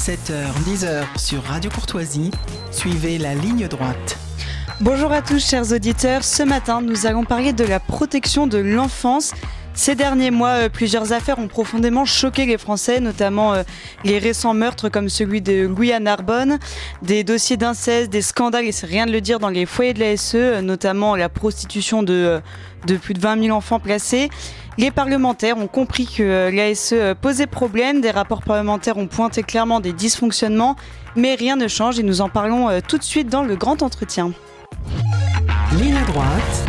7h-10h sur Radio Courtoisie, suivez la ligne droite. Bonjour à tous chers auditeurs, ce matin nous allons parler de la protection de l'enfance. Ces derniers mois, plusieurs affaires ont profondément choqué les Français, notamment les récents meurtres comme celui de Louis à Narbonne, des dossiers d'inceste, des scandales, et c'est rien de le dire, dans les foyers de la SE, notamment la prostitution de plus de 20 000 enfants placés. Les parlementaires ont compris que l'ASE posait problème, des rapports parlementaires ont pointé clairement des dysfonctionnements, mais rien ne change et nous en parlons tout de suite dans le grand entretien. Ligne droite.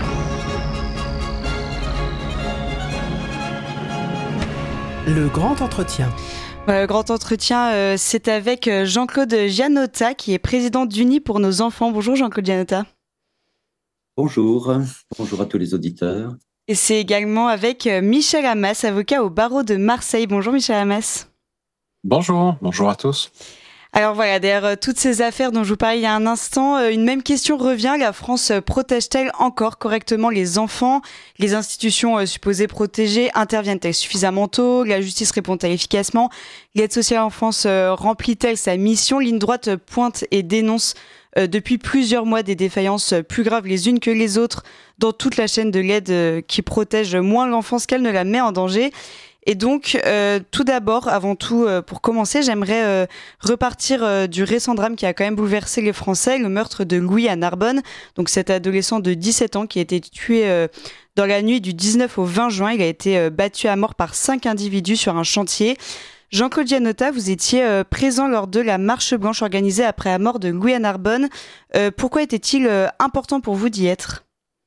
Le grand entretien. Le grand entretien, c'est avec Jean-Claude Gianotta, qui est président d'Unis pour nos enfants. Bonjour Jean-Claude Gianotta. Bonjour à tous les auditeurs. Et c'est également avec Michel Hammas, avocat au barreau de Marseille. Bonjour Michel Hammas. Bonjour à tous. Alors voilà, derrière toutes ces affaires dont je vous parlais il y a un instant, une même question revient. La France protège-t-elle encore correctement les enfants ? Les institutions supposées protégées interviennent-elles suffisamment tôt ? La justice répond-elle efficacement ? L'aide sociale à l'enfance remplit-elle sa mission ? Ligne droite pointe et dénonce depuis plusieurs mois des défaillances plus graves les unes que les autres dans toute la chaîne de l'aide qui protège moins l'enfance qu'elle ne la met en danger. Et donc, tout d'abord, avant tout, pour commencer, j'aimerais repartir du récent drame qui a quand même bouleversé les Français, le meurtre de Louis à Narbonne, donc cet adolescent de 17 ans qui a été tué dans la nuit du 19 au 20 juin. Il a été battu à mort par 5 individus sur un chantier. Jean-Claude Gianotta, vous étiez présent lors de la marche blanche organisée après la mort de Louis à Narbonne. Pourquoi était-il important pour vous d'y être ?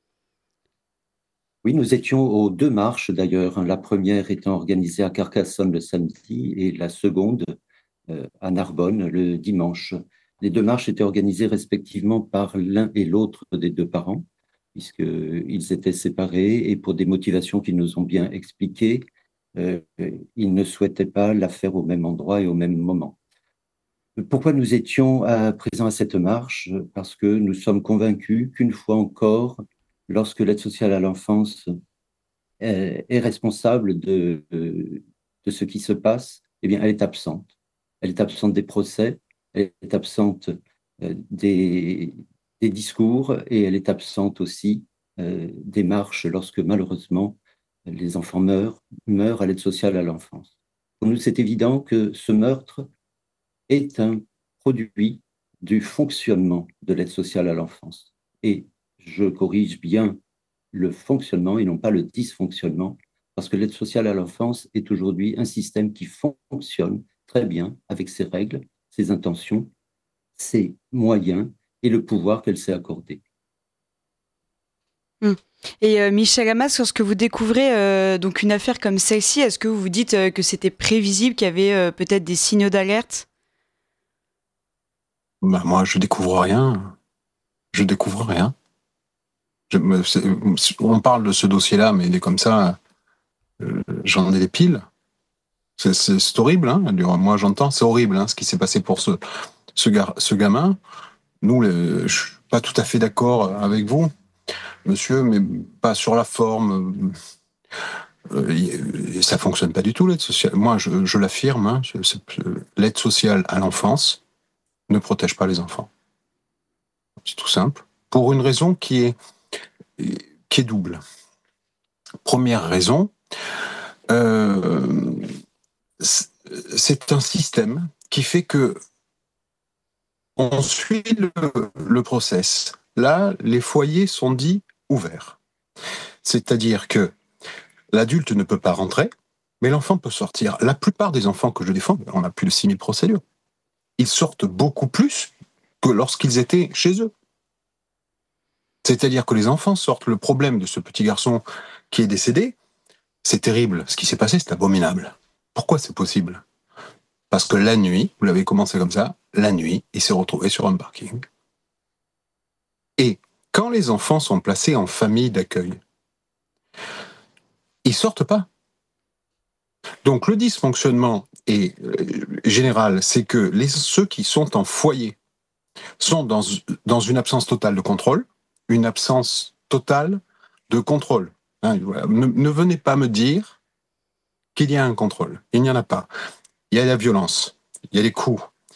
Oui, nous étions aux deux marches d'ailleurs, la première étant organisée à Carcassonne le samedi et la seconde à Narbonne le dimanche. Les deux marches étaient organisées respectivement par l'un et l'autre des deux parents, puisqu'ils étaient séparés et pour des motivations qu'ils nous ont bien expliquées, ils ne souhaitaient pas la faire au même endroit et au même moment. Pourquoi nous étions présents à cette marche ? Parce que nous sommes convaincus qu'une fois encore, lorsque l'aide sociale à l'enfance est responsable de ce qui se passe, eh bien, elle est absente. Elle est absente des procès, elle est absente des discours et elle est absente aussi des marches lorsque malheureusement les enfants meurent à l'aide sociale à l'enfance. Pour nous, c'est évident que ce meurtre est un produit du fonctionnement de l'aide sociale à l'enfance. Et je corrige bien le fonctionnement et non pas le dysfonctionnement, parce que l'aide sociale à l'enfance est aujourd'hui un système qui fonctionne très bien avec ses règles, ses intentions, ses moyens et le pouvoir qu'elle s'est accordé. Et Michel Hammas, lorsque vous découvrez donc une affaire comme celle-ci, est-ce que vous vous dites que c'était prévisible, qu'il y avait peut-être des signaux d'alerte ? Moi, je découvre rien. On parle de ce dossier-là, mais comme ça, j'en ai des piles. C'est horrible, hein. Moi, j'entends, c'est horrible, hein, ce qui s'est passé pour ce gamin. Nous, je suis pas tout à fait d'accord avec vous, monsieur, mais pas sur la forme. Ça fonctionne pas du tout, l'aide sociale. Moi, je l'affirme, hein, l'aide sociale à l'enfance ne protège pas les enfants. C'est tout simple. Pour une raison qui est double. Première raison, c'est un système qui fait que on suit le process. Là, les foyers sont dits ouverts. C'est-à-dire que l'adulte ne peut pas rentrer, mais l'enfant peut sortir. La plupart des enfants que je défends, on a plus de 6000 procédures. Ils sortent beaucoup plus que lorsqu'ils étaient chez eux. C'est-à-dire que les enfants sortent. Le problème de ce petit garçon qui est décédé, c'est terrible. Ce qui s'est passé, c'est abominable. Pourquoi c'est possible ? Parce que la nuit, vous l'avez commencé comme ça, la nuit, il s'est retrouvé sur un parking. Et quand les enfants sont placés en famille d'accueil, ils sortent pas. Donc le dysfonctionnement est général, c'est que ceux qui sont en foyer sont dans une absence totale de contrôle, une absence totale de contrôle. Ne venez pas me dire qu'il y a un contrôle. Il n'y en a pas. Il y a la violence, il y a les coups,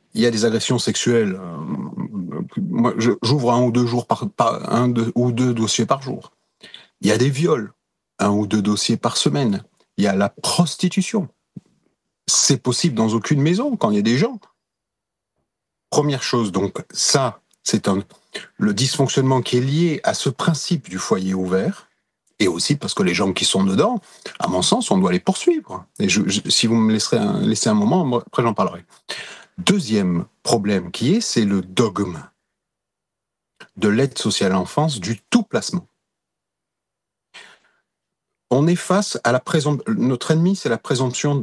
il y a des agressions sexuelles. Moi, j'ouvre 1 ou 2 jours ou 2 dossiers par jour. Il y a des viols, 1 ou 2 dossiers par semaine. Il y a la prostitution. C'est possible dans aucune maison quand il y a des gens. Première chose, donc ça, c'est le dysfonctionnement qui est lié à ce principe du foyer ouvert, et aussi parce que les gens qui sont dedans, à mon sens, on doit les poursuivre. Et si vous me laissez un moment, après j'en parlerai. Deuxième problème c'est le dogme de l'aide sociale à l'enfance, du tout placement. On est face à la présomption. Notre ennemi, c'est la présomption,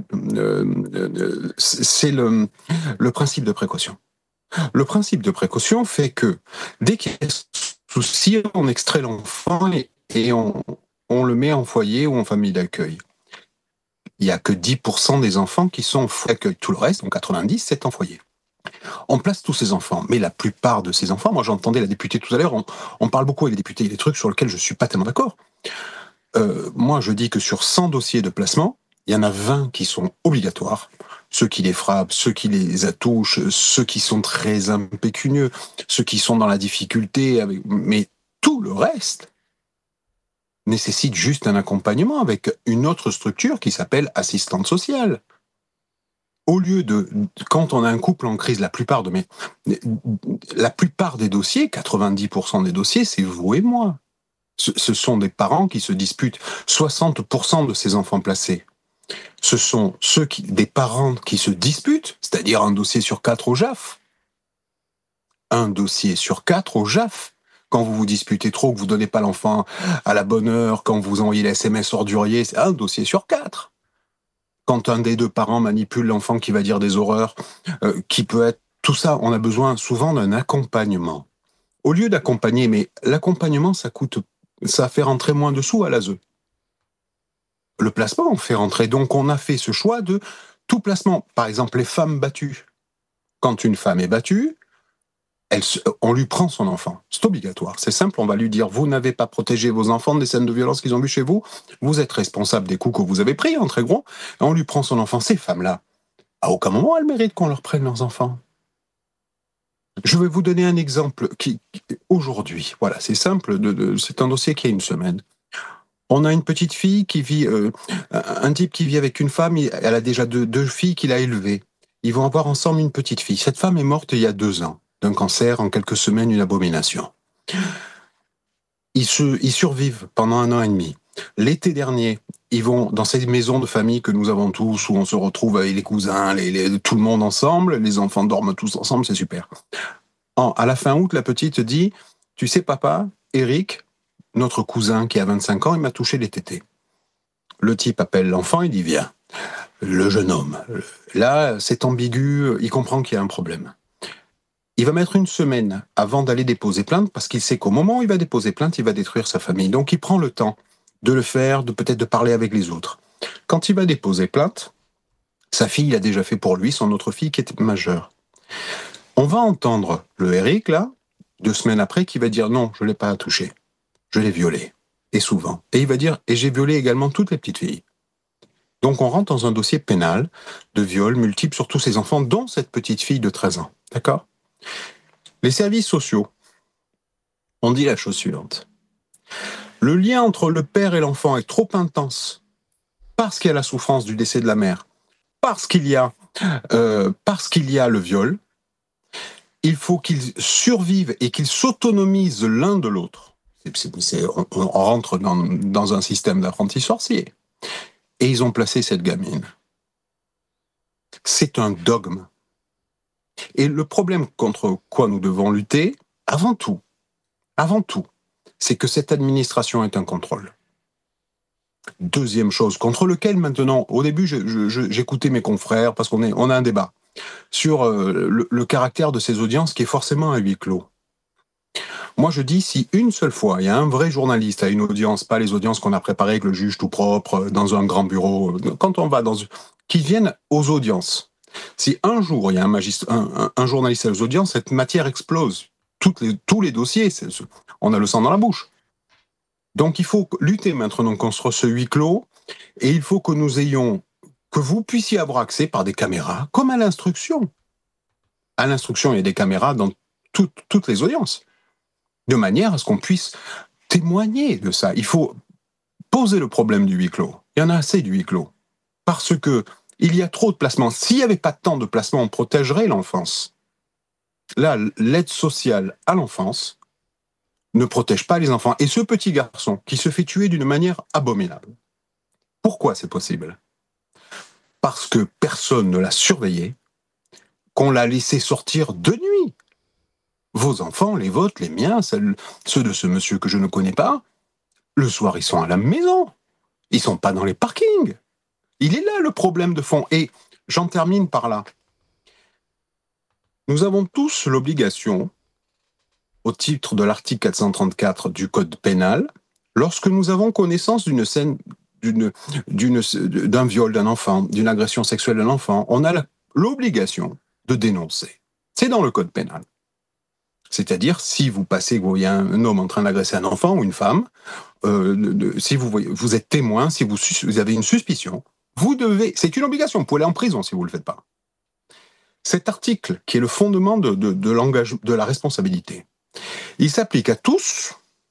c'est le principe de précaution. Le principe de précaution fait que dès qu'il y a souci, on extrait l'enfant et on le met en foyer ou en famille d'accueil. Il n'y a que 10% des enfants qui sont en foyer d'accueil. Tout le reste, donc 90, c'est en foyer. On place tous ces enfants, mais la plupart de ces enfants, moi j'entendais la députée tout à l'heure, on parle beaucoup avec les députés, des trucs sur lesquels je ne suis pas tellement d'accord. Moi je dis que sur 100 dossiers de placement, il y en a 20 qui sont obligatoires. Ceux qui les frappent, ceux qui les attouchent, ceux qui sont très impécunieux, ceux qui sont dans la difficulté, mais tout le reste nécessite juste un accompagnement avec une autre structure qui s'appelle assistante sociale. Au lieu quand on a un couple en crise, la plupart des dossiers, 90% des dossiers, c'est vous et moi. Ce sont des parents qui se disputent. 60% de ces enfants placés, ce sont des parents qui se disputent, c'est-à-dire un dossier sur 4 au JAF. Un dossier sur 4 au JAF. Quand vous vous disputez trop, que vous ne donnez pas l'enfant à la bonne heure, quand vous envoyez les SMS orduriers, c'est un dossier sur 4. Quand un des 2 parents manipule l'enfant qui va dire des horreurs, qui peut être... Tout ça, on a besoin souvent d'un accompagnement. Au lieu d'accompagner, mais l'accompagnement, ça fait rentrer moins de sous à l'ASE. Le placement, on fait rentrer. Donc, on a fait ce choix de tout placement. Par exemple, les femmes battues. Quand une femme est battue, on lui prend son enfant. C'est obligatoire. C'est simple, on va lui dire, vous n'avez pas protégé vos enfants des scènes de violence qu'ils ont vues chez vous, vous êtes responsable des coups que vous avez pris, en très gros, et on lui prend son enfant. Ces femmes-là, à aucun moment elles méritent qu'on leur prenne leurs enfants. Je vais vous donner un exemple aujourd'hui, voilà, c'est simple, c'est un dossier qui a une semaine. On a une petite fille qui vit, un type qui vit avec une femme, elle a déjà deux filles qu'il a élevées. Ils vont avoir ensemble une petite fille. Cette femme est morte il y a 2 ans, d'un cancer, en quelques semaines, une abomination. Ils survivent pendant 1 an et demi. L'été dernier, ils vont dans ces maisons de famille que nous avons tous, où on se retrouve avec les cousins, tout le monde ensemble, les enfants dorment tous ensemble, c'est super. À la fin août, la petite dit, tu sais papa, Eric, notre cousin qui a 25 ans, il m'a touché les tétés. Le type appelle l'enfant, il dit viens. Le jeune homme, là c'est ambigu, il comprend qu'il y a un problème. Il va mettre 1 semaine avant d'aller déposer plainte parce qu'il sait qu'au moment où il va déposer plainte, il va détruire sa famille. Donc il prend le temps de le faire, peut-être de parler avec les autres. Quand il va déposer plainte, sa fille l'a déjà fait pour lui, son autre fille qui était majeure. On va entendre le Eric, là, 2 semaines après, qui va dire non, je ne l'ai pas touché. Je l'ai violé. Et souvent. Et il va dire, et j'ai violé également toutes les petites filles. Donc on rentre dans un dossier pénal de viol multiple sur tous ces enfants, dont cette petite fille de 13 ans. D'accord ? Les services sociaux ont dit la chose suivante. Le lien entre le père et l'enfant est trop intense parce qu'il y a la souffrance du décès de la mère, parce qu'il y a le viol. Il faut qu'ils survivent et qu'ils s'autonomisent l'un de l'autre. On rentre dans un système d'apprentis sorciers. Et ils ont placé cette gamine. C'est un dogme. Et le problème contre quoi nous devons lutter, avant tout, c'est que cette administration est un contrôle. Deuxième chose, contre lequel maintenant, au début, j'écoutais mes confrères, parce qu'on a un débat sur le caractère de ces audiences qui est forcément à huis clos. Moi, je dis, si une seule fois, il y a un vrai journaliste à une audience, pas les audiences qu'on a préparées avec le juge tout propre, dans un grand bureau, quand on va qui viennent aux audiences. Si un jour, il y a un journaliste aux audiences, cette matière explose. Tous les dossiers, on a le sang dans la bouche. Donc, il faut lutter maintenant contre ce huis clos, et il faut que vous puissiez avoir accès par des caméras, comme à l'instruction. À l'instruction, il y a des caméras dans toutes les audiences, de manière à ce qu'on puisse témoigner de ça. Il faut poser le problème du huis clos. Il y en a assez du huis clos. Parce que il y a trop de placements. S'il n'y avait pas tant de placements, on protégerait l'enfance. Là, l'aide sociale à l'enfance ne protège pas les enfants. Et ce petit garçon qui se fait tuer d'une manière abominable, pourquoi c'est possible ? Parce que personne ne l'a surveillé, qu'on l'a laissé sortir de nuit. Vos enfants, les vôtres, les miens, ceux de ce monsieur que je ne connais pas, le soir, ils sont à la maison. Ils ne sont pas dans les parkings. Il est là le problème de fond. Et j'en termine par là. Nous avons tous l'obligation, au titre de l'article 434 du Code pénal, lorsque nous avons connaissance d'une scène, d'un viol d'un enfant, d'une agression sexuelle d'un enfant, on a l'obligation de dénoncer. C'est dans le Code pénal. C'est-à-dire, si vous passez, que vous voyez un homme en train d'agresser un enfant ou une femme, si vous êtes témoin, si vous avez une suspicion, vous devez, c'est une obligation, vous pouvez aller en prison si vous ne le faites pas. Cet article, qui est le fondement de la responsabilité, il s'applique à tous,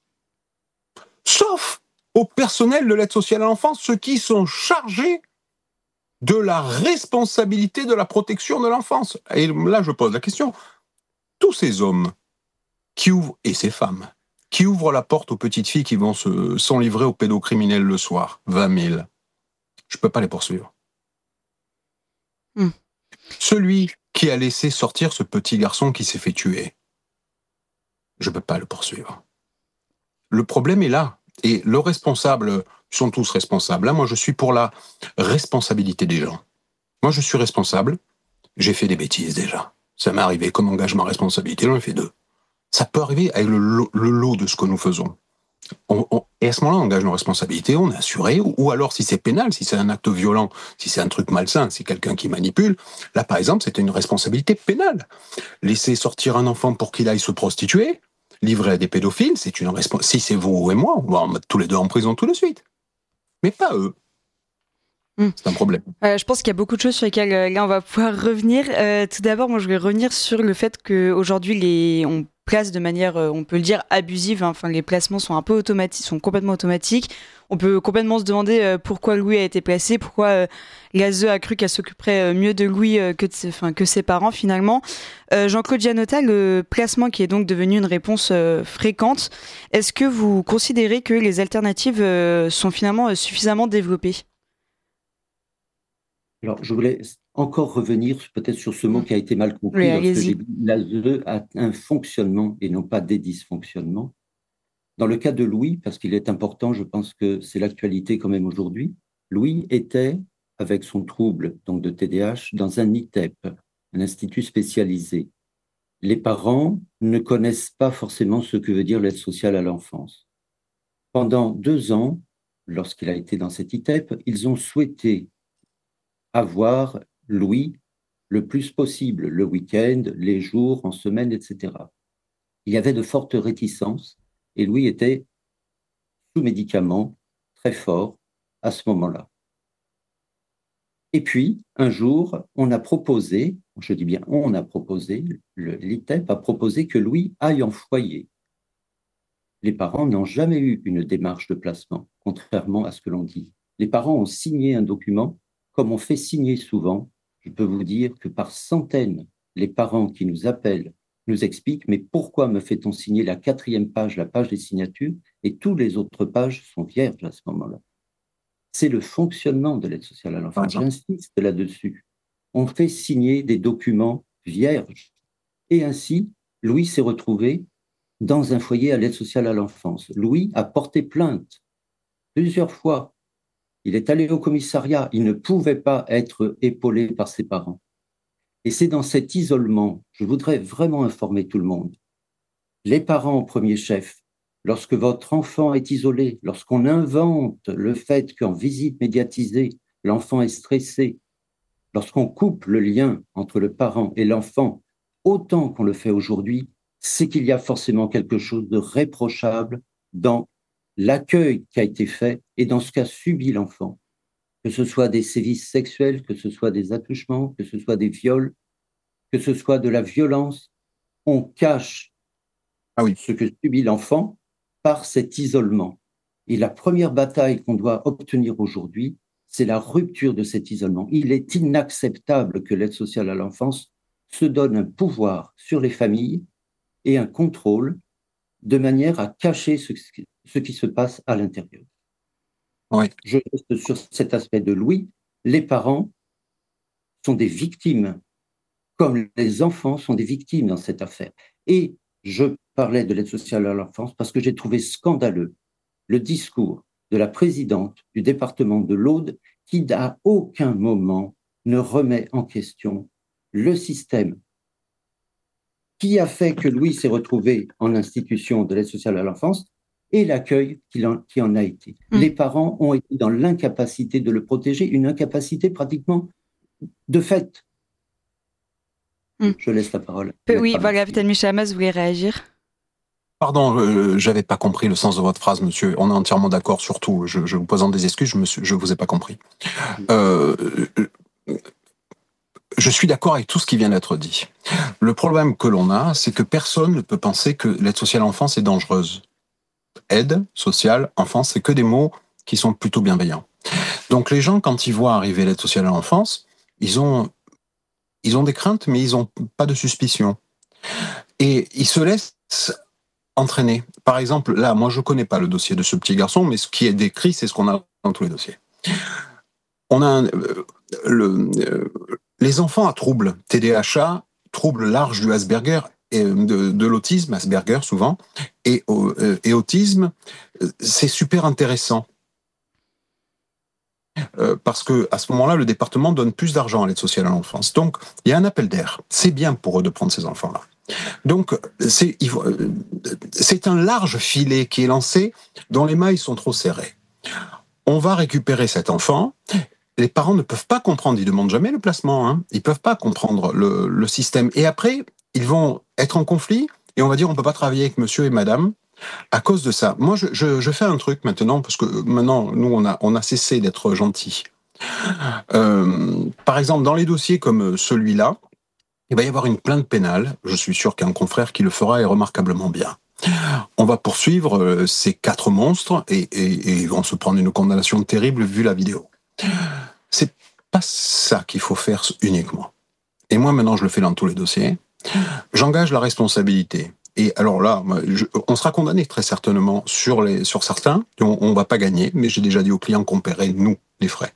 sauf au personnel de l'aide sociale à l'enfance, ceux qui sont chargés de la responsabilité de la protection de l'enfance. Et là, je pose la question, tous ces hommes qui ouvrent, et ces femmes, qui ouvrent la porte aux petites filles qui vont s'enlivrer aux pédocriminels le soir, 20 000, je ne peux pas les poursuivre. Celui qui a laissé sortir ce petit garçon qui s'est fait tuer, je ne peux pas le poursuivre. Le problème est là. Et le responsable, ils sont tous responsables. Là, moi, je suis pour la responsabilité des gens. Moi, je suis responsable. J'ai fait des bêtises déjà. Ça m'est arrivé comme engagement à responsabilité. J'en ai fait 2. Ça peut arriver avec le lot de ce que nous faisons. Et à ce moment-là, on engage nos responsabilités, on est assuré, ou alors si c'est pénal, si c'est un acte violent, si c'est un truc malsain, si quelqu'un qui manipule, là par exemple, c'est une responsabilité pénale. Laisser sortir un enfant pour qu'il aille se prostituer, livrer à des pédophiles, c'est une responsabilité. Si c'est vous et moi, on va en mettre tous les deux en prison tout de suite. Mais pas eux. C'est un problème. Je pense qu'il y a beaucoup de choses sur lesquelles là on va pouvoir revenir. Tout d'abord, moi je vais revenir sur le fait qu'aujourd'hui on place de manière, on peut le dire, abusive. Enfin, les placements sont un peu automatiques, sont complètement automatiques. On peut complètement se demander pourquoi Louis a été placé, pourquoi l'ASE a cru qu'elle s'occuperait mieux de Louis que ses parents finalement. Jean-Claude Gianotta, le placement qui est donc devenu une réponse fréquente, est-ce que vous considérez que les alternatives sont finalement suffisamment développées ? Alors, je voulais encore revenir peut-être sur ce mot qui a été mal compris Oui, lorsque allez-y. j'ai dit l'ASE a un fonctionnement et non pas des dysfonctionnements. Dans le cas de Louis, parce qu'il est important, je pense que c'est l'actualité quand même aujourd'hui, Louis était, avec son trouble donc de TDAH, dans un ITEP, un institut spécialisé. Les parents ne connaissent pas forcément ce que veut dire l'aide sociale à l'enfance. Pendant 2 ans, lorsqu'il a été dans cet ITEP, ils ont souhaité avoir Louis le plus possible, le week-end, les jours, en semaine, etc. Il y avait de fortes réticences et Louis était sous médicaments très fort à ce moment-là. Et puis, un jour, on a proposé, je dis bien on a proposé, l'ITEP a proposé que Louis aille en foyer. Les parents n'ont jamais eu une démarche de placement, contrairement à ce que l'on dit. Les parents ont signé un document, comme on fait signer souvent. Je peux vous dire que par centaines, les parents qui nous appellent nous expliquent « Mais pourquoi me fait-on signer la 4e page, la page des signatures, et toutes les autres pages sont vierges à ce moment-là ?» C'est le fonctionnement de l'aide sociale à l'enfance. J'insiste là-dessus. On fait signer des documents vierges. Et ainsi, Louis s'est retrouvé dans un foyer à l'aide sociale à l'enfance. Louis a porté plainte plusieurs fois. Il est allé au commissariat. Il ne pouvait pas être épaulé par ses parents. Et c'est dans cet isolement, je voudrais vraiment informer tout le monde, les parents au premier chef, lorsque votre enfant est isolé, lorsqu'on invente le fait qu'en visite médiatisée, l'enfant est stressé, lorsqu'on coupe le lien entre le parent et l'enfant, autant qu'on le fait aujourd'hui, c'est qu'il y a forcément quelque chose de réprochable dans l'accueil qui a été fait et dans ce qu'a subi l'enfant, que ce soit des sévices sexuels, que ce soit des attouchements, que ce soit des viols. que ce soit de la violence, on cache ce que subit l'enfant par cet isolement. Et la première bataille qu'on doit obtenir aujourd'hui, c'est la rupture de cet isolement. Il est inacceptable que l'aide sociale à l'enfance se donne un pouvoir sur les familles et un contrôle de manière à cacher ce qui se passe à l'intérieur. Oui. Je reste sur cet aspect de Louis. Les parents sont des victimes, comme les enfants sont des victimes dans cette affaire. Et je parlais de l'aide sociale à l'enfance parce que j'ai trouvé scandaleux le discours de la présidente du département de l'Aude qui, à aucun moment, ne remet en question le système qui a fait que Louis s'est retrouvé en institution de l'aide sociale à l'enfance et l'accueil qui en a été. Les parents ont été dans l'incapacité de le protéger, une incapacité pratiquement de fait. Je laisse la parole. Oui, voilà, peut-être Michel Hamaz voulait réagir. Pardon, j'avais pas compris le sens de votre phrase, monsieur. On est entièrement d'accord sur tout. Je vous présente des excuses, je vous ai pas compris. Je suis d'accord avec tout ce qui vient d'être dit. Le problème que l'on a, c'est que personne ne peut penser que l'aide sociale à l'enfance est dangereuse. Aide sociale, enfance, c'est que des mots qui sont plutôt bienveillants. Donc les gens, quand ils voient arriver l'aide sociale à l'enfance, ils ont des craintes, mais ils n'ont pas de suspicion. Et ils se laissent entraîner. Par exemple, là, moi, je ne connais pas le dossier de ce petit garçon, mais ce qui est décrit, c'est ce qu'on a dans tous les dossiers. On a les enfants à troubles, TDAH, troubles larges du Asperger, et de l'autisme, Asperger souvent, et autisme, c'est super intéressant. Parce que à ce moment-là, le département donne plus d'argent à l'aide sociale à l'enfance. Donc, il y a un appel d'air. C'est bien pour eux de prendre ces enfants-là. Donc, c'est un large filet qui est lancé, dont les mailles sont trop serrées. On va récupérer cet enfant. Les parents ne peuvent pas comprendre, ils ne demandent jamais le placement, hein. Ils ne peuvent pas comprendre le système. Et après, ils vont être en conflit et on va dire on ne peut pas travailler avec monsieur et madame à cause de ça. Moi, je fais un truc maintenant, parce que maintenant, nous, on a cessé d'être gentils. Par exemple, dans les dossiers comme celui-là, il va y avoir une plainte pénale. Je suis sûr qu'il y a un confrère qui le fera et remarquablement bien. On va poursuivre ces 4 monstres et ils vont se prendre une condamnation terrible vu la vidéo. C'est pas ça qu'il faut faire uniquement. Et moi, maintenant, je le fais dans tous les dossiers. J'engage la responsabilité. Et alors là, on sera condamné très certainement sur certains. On va pas gagner, mais j'ai déjà dit aux clients qu'on paierait, nous, les frais.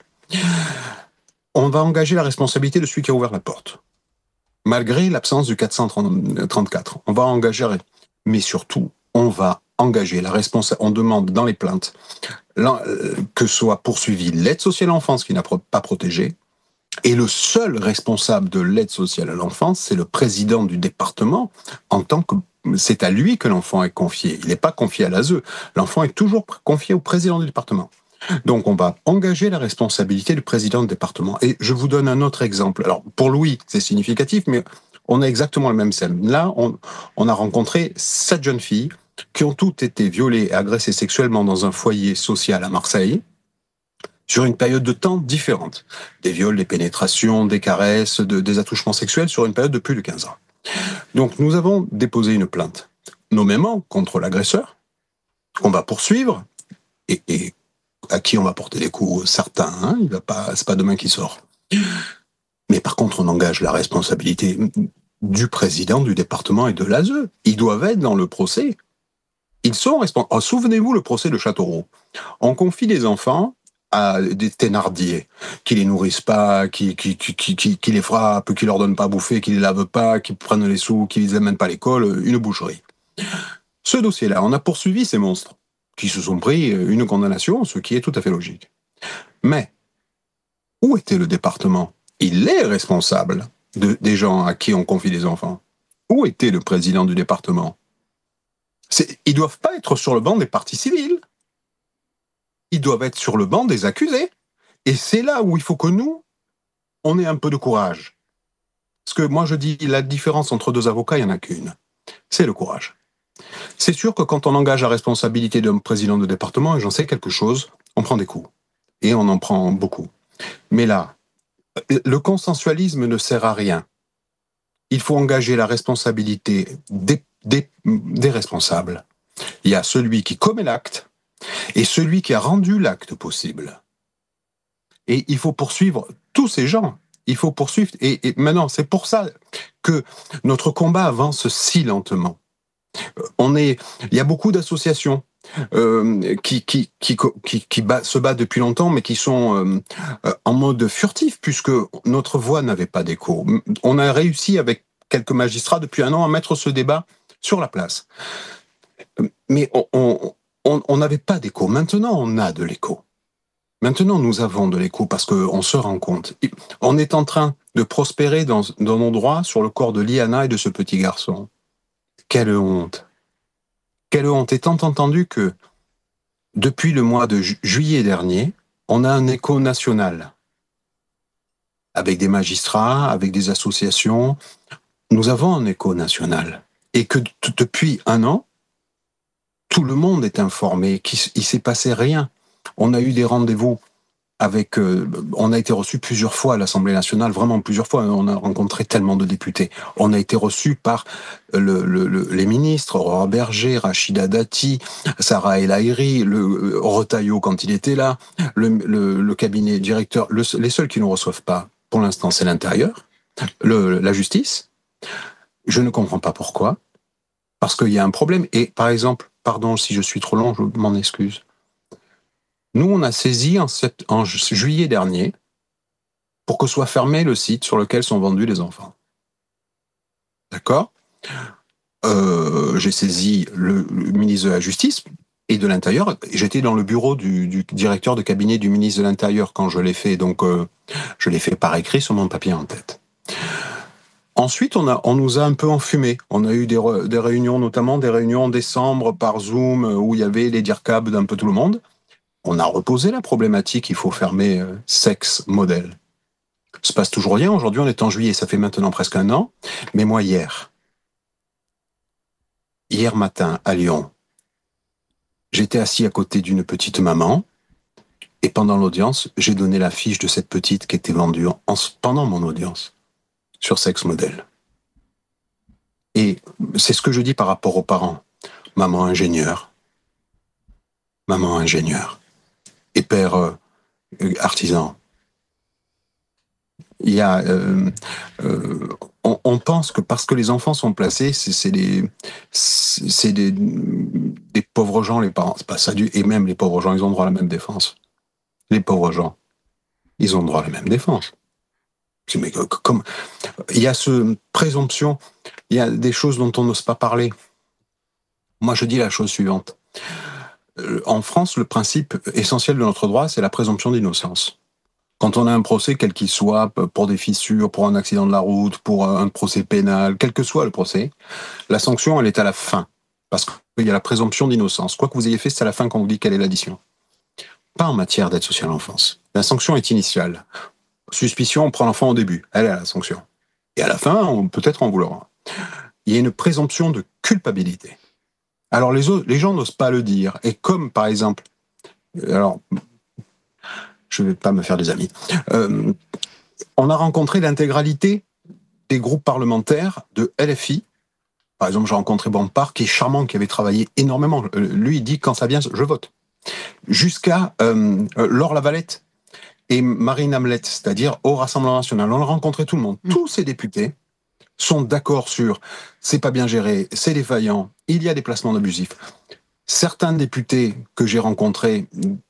On va engager la responsabilité de celui qui a ouvert la porte. Malgré l'absence du 434. On va engager, mais surtout, on va engager la responsabilité. On demande dans les plaintes que soit poursuivi l'aide sociale à l'enfance qui n'a pas protégé. Et le seul responsable de l'aide sociale à l'enfance, c'est le président du département, en tant que c'est à lui que l'enfant est confié. Il n'est pas confié à l'ASE. L'enfant est toujours confié au président du département. Donc, on va engager la responsabilité du président du département. Et je vous donne un autre exemple. Alors, pour Louis, c'est significatif, mais on a exactement le même scène. Là, on a rencontré 7 jeunes filles qui ont toutes été violées et agressées sexuellement dans un foyer social à Marseille, sur une période de temps différente. Des viols, des pénétrations, des caresses, des attouchements sexuels sur une période de plus de 15 ans. Donc, nous avons déposé une plainte, nommément contre l'agresseur, qu'on va poursuivre, et à qui on va porter des coups certains, hein, c'est pas demain qu'il sort. Mais par contre, on engage la responsabilité du président du département et de l'ASE. Ils doivent être dans le procès. Ils sont responsables. Oh, souvenez-vous le procès de Châteauroux. On confie des enfants à des thénardiers qui les nourrissent pas, qui les frappent, qui leur donnent pas à bouffer, qui les lavent pas, qui prennent les sous, qui les amènent pas à l'école, une boucherie. Ce dossier-là, on a poursuivi ces monstres qui se sont pris une condamnation, ce qui est tout à fait logique. Mais où était le département? Il est responsable des gens à qui on confie des enfants. Où était le président du département? Ils doivent pas être sur le banc des parties civiles. Ils doivent être sur le banc des accusés. Et c'est là où il faut que nous, on ait un peu de courage. Parce que moi, je dis, la différence entre 2 avocats, il n'y en a qu'une. C'est le courage. C'est sûr que quand on engage la responsabilité d'un président de département, et j'en sais quelque chose, on prend des coups. Et on en prend beaucoup. Mais là, le consensualisme ne sert à rien. il faut engager la responsabilité des responsables. Il y a celui qui commet l'acte et celui qui a rendu l'acte possible. Et il faut poursuivre tous ces gens. Il faut poursuivre. Et maintenant, c'est pour ça que notre combat avance si lentement. Il y a beaucoup d'associations qui se battent depuis longtemps, mais qui sont en mode furtif, puisque notre voix n'avait pas d'écho. On a réussi avec quelques magistrats depuis 1 an à mettre ce débat sur la place. Mais on n'avait pas d'écho. Maintenant, on a de l'écho. Maintenant, nous avons de l'écho parce qu'on se rend compte. On est en train de prospérer dans nos droits sur le corps de Liana et de ce petit garçon. Quelle honte! Quelle honte! Étant entendu que depuis le mois de juillet dernier, on a un écho national. Avec des magistrats, avec des associations, nous avons un écho national. Et que depuis 1 an, tout le monde est informé, qu'il s'est passé rien. On a eu des rendez-vous on a été reçus plusieurs fois à l'Assemblée nationale, vraiment plusieurs fois. On a rencontré tellement de députés. On a été reçus par les ministres, Aurore Berger, Rachida Dati, Sarah El Haïry, Retailleau quand il était là, le cabinet directeur. Les seuls qui ne reçoivent pas, pour l'instant, c'est l'Intérieur, la justice. Je ne comprends pas pourquoi. Parce qu'il y a un problème. Et par exemple, pardon si je suis trop long, je m'en excuse. Nous, on a saisi en juillet dernier pour que soit fermé le site sur lequel sont vendus les enfants. D'accord ? J'ai saisi le ministre de la Justice et de l'Intérieur. J'étais dans le bureau du directeur de cabinet du ministre de l'Intérieur quand je l'ai fait. Donc, je l'ai fait par écrit sur mon papier en tête. Ensuite, on nous a un peu enfumés. On a eu des réunions, notamment des réunions en décembre par Zoom où il y avait les DIRCAB d'un peu tout le monde. On a reposé la problématique, il faut fermer Sex Model. Il se passe toujours rien. Aujourd'hui, on est en juillet, ça fait maintenant presque 1 an. Mais moi, hier matin, à Lyon, j'étais assis à côté d'une petite maman et pendant l'audience, j'ai donné la fiche de cette petite qui était vendue pendant mon audience sur Sex Model. Et c'est ce que je dis par rapport aux parents. Maman ingénieure et père artisan. Il y a, on pense que parce que les enfants sont placés, c'est des pauvres gens, les parents. C'est pas ça et même les pauvres gens, ils ont droit à la même défense. Les pauvres gens, ils ont droit à la même défense. Mais comme il y a ce présomption, il y a des choses dont on n'ose pas parler. Moi, je dis la chose suivante. En France, le principe essentiel de notre droit, c'est la présomption d'innocence. Quand on a un procès, quel qu'il soit, pour des fissures, pour un accident de la route, pour un procès pénal, quel que soit le procès, la sanction, elle est à la fin. Parce qu'il y a la présomption d'innocence. Quoi que vous ayez fait, c'est à la fin qu'on vous dit quelle est l'addition. Pas en matière d'aide sociale à l'enfance. La sanction est initiale. Suspicion, on prend l'enfant au début. Elle est à la sanction. Et à la fin, peut-être on vous l'aura. Il y a une présomption de culpabilité. Alors les gens n'osent pas le dire. Et comme par exemple, alors je ne vais pas me faire des amis, on a rencontré l'intégralité des groupes parlementaires de LFI. Par exemple, j'ai rencontré Bompard, qui est charmant, qui avait travaillé énormément. Lui, il dit, quand ça vient, je vote. Jusqu'à Laure Lavalette et Marine Hamlet, c'est-à-dire au Rassemblement national. On a rencontré tout le monde. Tous ces députés sont d'accord sur c'est pas bien géré, c'est défaillant, il y a des placements abusifs. Certains députés que j'ai rencontrés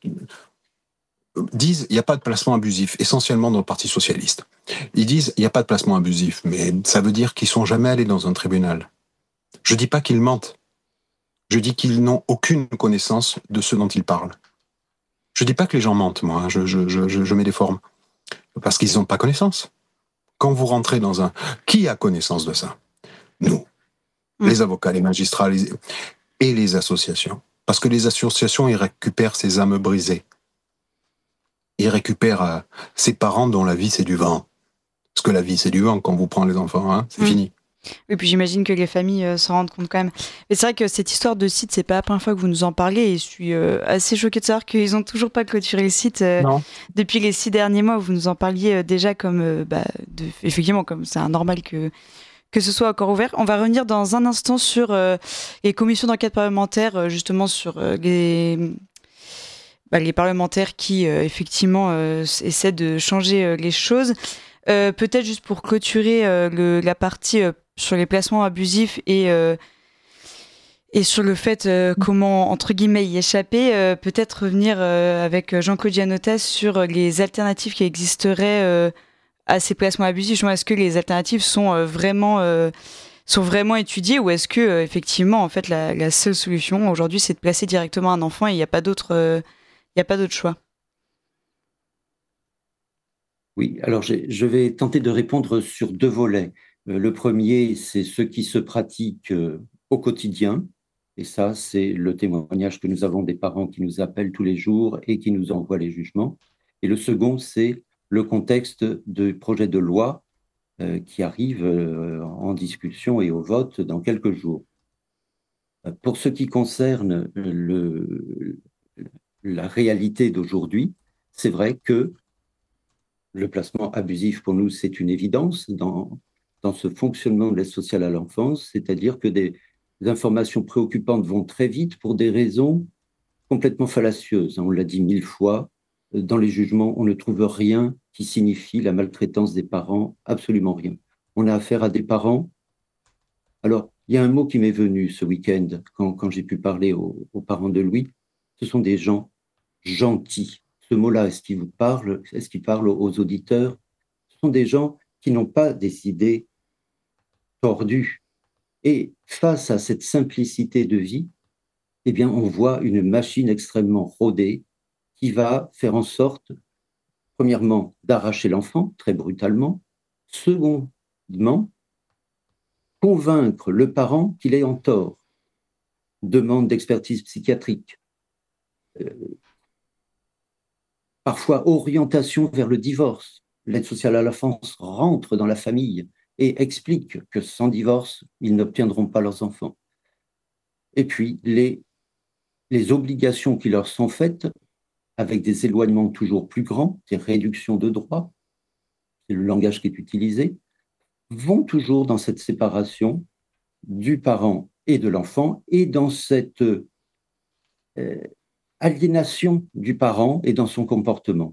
disent il n'y a pas de placement abusif, essentiellement dans le Parti socialiste. Ils disent il n'y a pas de placement abusif, mais ça veut dire qu'ils ne sont jamais allés dans un tribunal. Je ne dis pas qu'ils mentent. Je dis qu'ils n'ont aucune connaissance de ce dont ils parlent. Je ne dis pas que les gens mentent, moi, je mets des formes. Parce qu'ils n'ont pas connaissance. Quand vous rentrez dans un... Qui a connaissance de ça ? Nous. Les avocats, les magistrats et les associations. Parce que les associations, ils récupèrent ces âmes brisées. Ils récupèrent ces parents dont la vie, c'est du vent. Parce que la vie, c'est du vent quand vous prenez les enfants, hein, c'est fini. Et puis j'imagine que les familles s'en rendent compte quand même. Mais c'est vrai que cette histoire de site, c'est pas la première fois que vous nous en parlez et je suis assez choquée de savoir qu'ils ont toujours pas clôturé le site depuis les 6 derniers mois où vous nous en parliez déjà comme effectivement comme c'est normal que que ce soit encore ouvert. On va revenir dans un instant sur les commissions d'enquête parlementaire, justement sur les parlementaires qui, effectivement, essaient de changer les choses. Peut-être juste pour clôturer la partie sur les placements abusifs et sur le fait comment, entre guillemets, y échapper, peut-être revenir avec Jean-Claude Gianotas sur les alternatives qui existeraient à ces placements abusifs. Est-ce que les alternatives sont vraiment étudiées ou est-ce que effectivement, en fait, la seule solution aujourd'hui, c'est de placer directement un enfant et il n'y a pas d'autre choix? Oui, alors je vais tenter de répondre sur 2 volets. Le premier, c'est ce qui se pratique au quotidien. Et ça, c'est le témoignage que nous avons des parents qui nous appellent tous les jours et qui nous envoient les jugements. Et le second, c'est le contexte du projet de loi qui arrive en discussion et au vote dans quelques jours. Pour ce qui concerne la réalité d'aujourd'hui, c'est vrai que le placement abusif, pour nous, c'est une évidence dans ce fonctionnement de l'aide sociale à l'enfance, c'est-à-dire que des informations préoccupantes vont très vite pour des raisons complètement fallacieuses. On l'a dit 1000 fois, dans les jugements, on ne trouve rien qui signifie la maltraitance des parents, absolument rien. On a affaire à des parents. Alors, il y a un mot qui m'est venu ce week-end quand j'ai pu parler aux parents de Louis. Ce sont des gens gentils. Ce mot-là, est-ce qu'il vous parle? Est-ce qu'il parle aux auditeurs? Ce sont des gens qui n'ont pas des idées tordues. Et face à cette simplicité de vie, eh bien, on voit une machine extrêmement rodée qui va faire en sorte, premièrement, d'arracher l'enfant très brutalement, secondement, convaincre le parent qu'il est en tort, demande d'expertise psychiatrique, parfois orientation vers le divorce. L'aide sociale à l'enfance rentre dans la famille et explique que sans divorce, ils n'obtiendront pas leurs enfants. Et puis, les obligations qui leur sont faites, avec des éloignements toujours plus grands, des réductions de droits, c'est le langage qui est utilisé, vont toujours dans cette séparation du parent et de l'enfant et dans cette aliénation du parent et dans son comportement.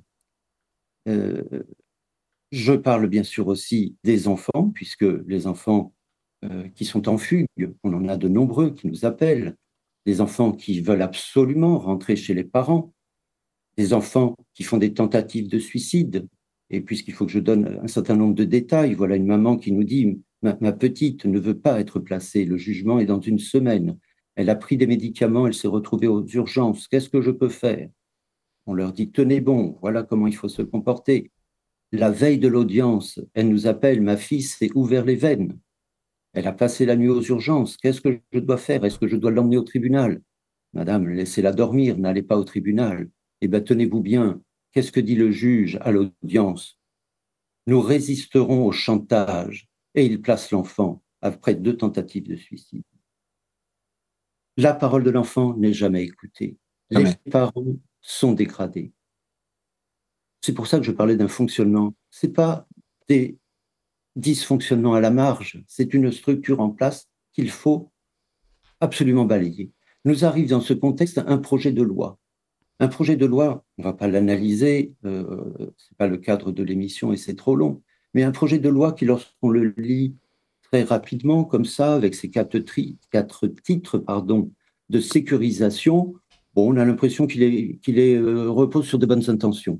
Je parle bien sûr aussi des enfants, puisque les enfants qui sont en fugue, on en a de nombreux qui nous appellent, des enfants qui veulent absolument rentrer chez les parents, des enfants qui font des tentatives de suicide. Et puisqu'il faut que je donne un certain nombre de détails, voilà une maman qui nous dit « Ma petite ne veut pas être placée, le jugement est dans 1 semaine. Elle a pris des médicaments, elle s'est retrouvée aux urgences. Qu'est-ce que je peux faire ?» On leur dit « Tenez bon, voilà comment il faut se comporter. » La veille de l'audience, elle nous appelle « Ma fille s'est ouvert les veines. Elle a passé la nuit aux urgences. Qu'est-ce que je dois faire? Est-ce que je dois l'emmener au tribunal? » Madame, laissez-la dormir, n'allez pas au tribunal. Eh bien, tenez-vous bien, qu'est-ce que dit le juge à l'audience? Nous résisterons au chantage et il place l'enfant après 2 tentatives de suicide. La parole de l'enfant n'est jamais écoutée. Les parents sont dégradés. C'est pour ça que je parlais d'un fonctionnement. Ce n'est pas des dysfonctionnements à la marge, c'est une structure en place qu'il faut absolument balayer. Nous arrive dans ce contexte un projet de loi. Un projet de loi, on ne va pas l'analyser, ce n'est pas le cadre de l'émission et c'est trop long, mais un projet de loi qui, lorsqu'on le lit très rapidement, comme ça, avec ces 4 titres de sécurisation, bon, on a l'impression qu'il repose sur de bonnes intentions.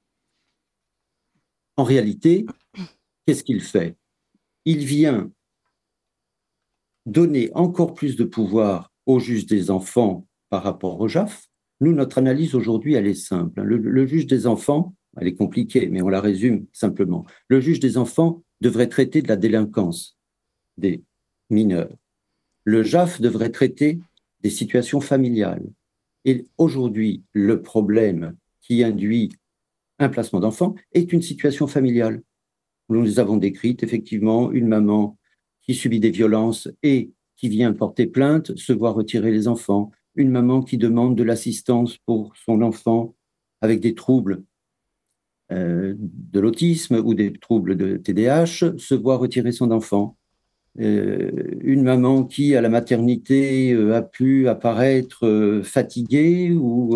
En réalité, qu'est-ce qu'il fait? Il vient donner encore plus de pouvoir au juge des enfants par rapport au JAF. Nous, notre analyse aujourd'hui, elle est simple. Le juge des enfants, elle est compliquée, mais on la résume simplement. Le juge des enfants devrait traiter de la délinquance des mineurs. Le JAF devrait traiter des situations familiales. Et aujourd'hui, le problème qui induit un placement d'enfant est une situation familiale. Nous les avons décrites, effectivement, une maman qui subit des violences et qui vient porter plainte, se voit retirer les enfants. Une maman qui demande de l'assistance pour son enfant avec des troubles de l'autisme ou des troubles de TDAH, se voit retirer son enfant. une maman qui, à la maternité, a pu apparaître fatiguée ou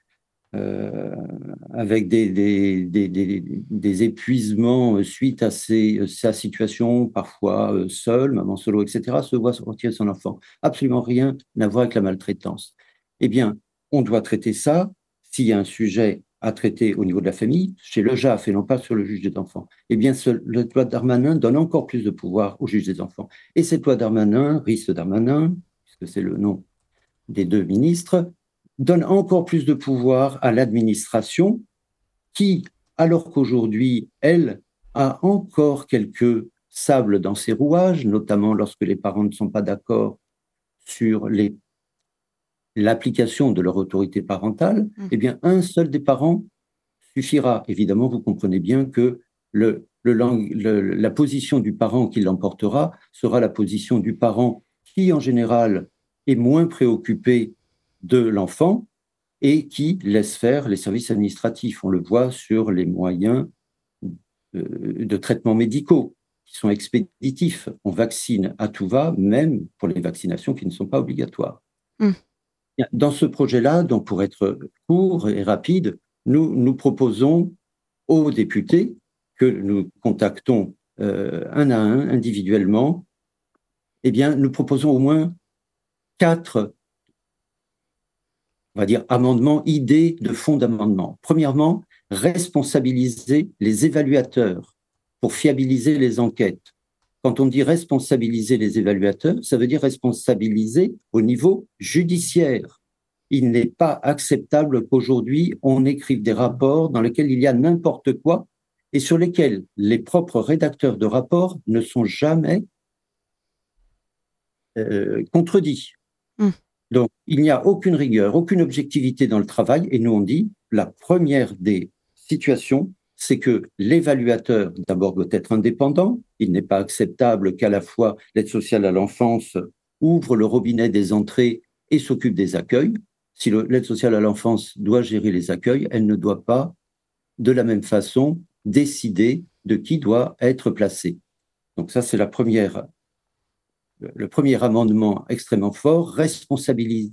avec des épuisements suite à sa situation, parfois seule, maman solo, etc., se voit sortir son enfant. Absolument rien à voir avec la maltraitance. Eh bien, on doit traiter ça s'il y a un sujet à traiter au niveau de la famille, chez le JAF et non pas sur le juge des enfants. Eh bien, la loi Darmanin donne encore plus de pouvoir au juge des enfants. Et cette loi Darmanin, Risse Darmanin, puisque c'est le nom des deux ministres, donne encore plus de pouvoir à l'administration qui, alors qu'aujourd'hui, elle a encore quelques sables dans ses rouages, notamment lorsque les parents ne sont pas d'accord sur l'application de leur autorité parentale, eh bien, un seul des parents suffira. Évidemment, vous comprenez bien que la position du parent qui l'emportera sera la position du parent qui, en général, est moins préoccupé de l'enfant et qui laisse faire les services administratifs. On le voit sur les moyens de traitement médicaux qui sont expéditifs. On vaccine à tout va, même pour les vaccinations qui ne sont pas obligatoires. Dans ce projet-là, donc pour être court et rapide, nous proposons aux députés que nous contactons un à un, individuellement, eh bien, nous proposons au moins 4, on va dire, amendements, idées de fond d'amendement. Premièrement, responsabiliser les évaluateurs pour fiabiliser les enquêtes. Quand on dit responsabiliser les évaluateurs, ça veut dire responsabiliser au niveau judiciaire. Il n'est pas acceptable qu'aujourd'hui, on écrive des rapports dans lesquels il y a n'importe quoi et sur lesquels les propres rédacteurs de rapports ne sont jamais contredits. Donc, il n'y a aucune rigueur, aucune objectivité dans le travail. Et nous, on dit, la première des situations, c'est que l'évaluateur, d'abord, doit être indépendant. Il n'est pas acceptable qu'à la fois l'aide sociale à l'enfance ouvre le robinet des entrées et s'occupe des accueils. Si l'aide sociale à l'enfance doit gérer les accueils, elle ne doit pas, de la même façon, décider de qui doit être placé. Donc ça, c'est le premier amendement extrêmement fort, responsabilité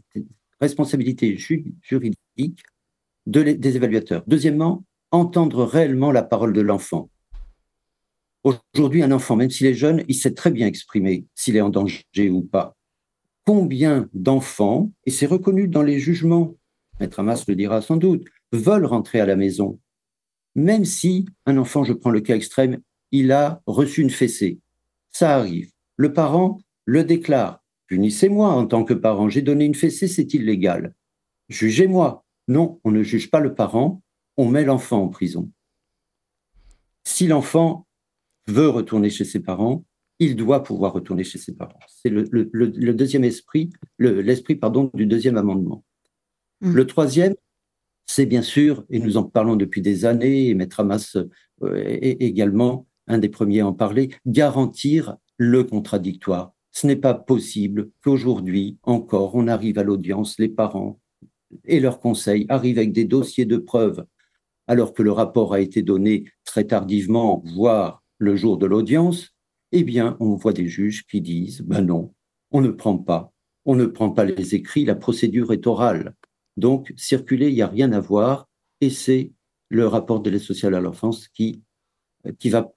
juridique des évaluateurs. Deuxièmement, entendre réellement la parole de l'enfant. Aujourd'hui, un enfant, même s'il est jeune, il sait très bien exprimer s'il est en danger ou pas. Combien d'enfants, et c'est reconnu dans les jugements, Maître Hamas le dira sans doute, veulent rentrer à la maison, même si un enfant, je prends le cas extrême, il a reçu une fessée. Ça arrive. Le parent le déclare. Punissez-moi en tant que parent, j'ai donné une fessée, c'est illégal. Jugez-moi. Non, on ne juge pas le parent, on met l'enfant en prison. Si l'enfant veut retourner chez ses parents, il doit pouvoir retourner chez ses parents. C'est le deuxième esprit, l'esprit du deuxième amendement. Le troisième, c'est bien sûr, et nous en parlons depuis des années, et Maître Hamas est également un des premiers à en parler, garantir le contradictoire. Ce n'est pas possible qu'aujourd'hui encore on arrive à l'audience, les parents et leurs conseils arrivent avec des dossiers de preuves, alors que le rapport a été donné très tardivement, voire le jour de l'audience. Eh bien, on voit des juges qui disent « ben non, on ne prend pas les écrits, la procédure est orale. Donc, circuler, il n'y a rien à voir, et c'est le rapport de l'aide sociale à l'enfance qui va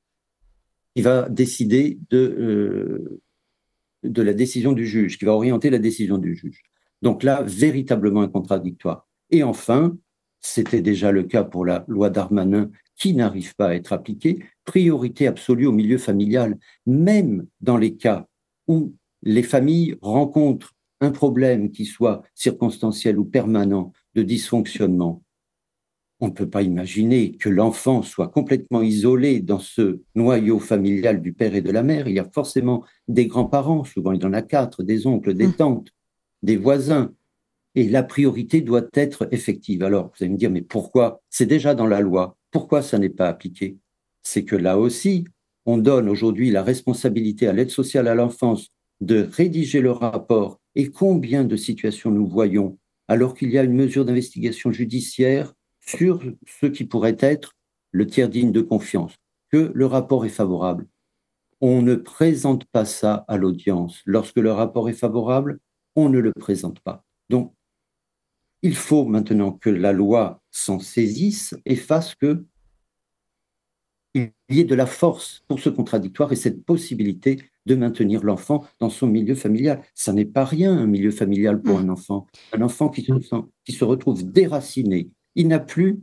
décider de la décision du juge, qui va orienter la décision du juge. Donc là, véritablement un contradictoire. Et enfin, c'était déjà le cas pour la loi Darmanin, qui n'arrive pas à être appliquée, priorité absolue au milieu familial, même dans les cas où les familles rencontrent un problème qui soit circonstanciel ou permanent de dysfonctionnement. On ne peut pas imaginer que l'enfant soit complètement isolé dans ce noyau familial du père et de la mère. Il y a forcément des grands-parents, souvent il y en a 4, des oncles, des tantes, des voisins. Et la priorité doit être effective. Alors, vous allez me dire, mais pourquoi? C'est déjà dans la loi. Pourquoi ça n'est pas appliqué? C'est que là aussi, on donne aujourd'hui la responsabilité à l'aide sociale à l'enfance de rédiger le rapport. Et combien de situations nous voyons, alors qu'il y a une mesure d'investigation judiciaire sur ce qui pourrait être le tiers digne de confiance, que le rapport est favorable. on ne présente pas ça à l'audience. Lorsque le rapport est favorable, on ne le présente pas. Donc, il faut maintenant que la loi s'en saisisse et fasse qu'il y ait de la force pour ce contradictoire et cette possibilité de maintenir l'enfant dans son milieu familial. Ça n'est pas rien, un milieu familial pour un enfant. Un enfant qui se retrouve déraciné. Il n'a plus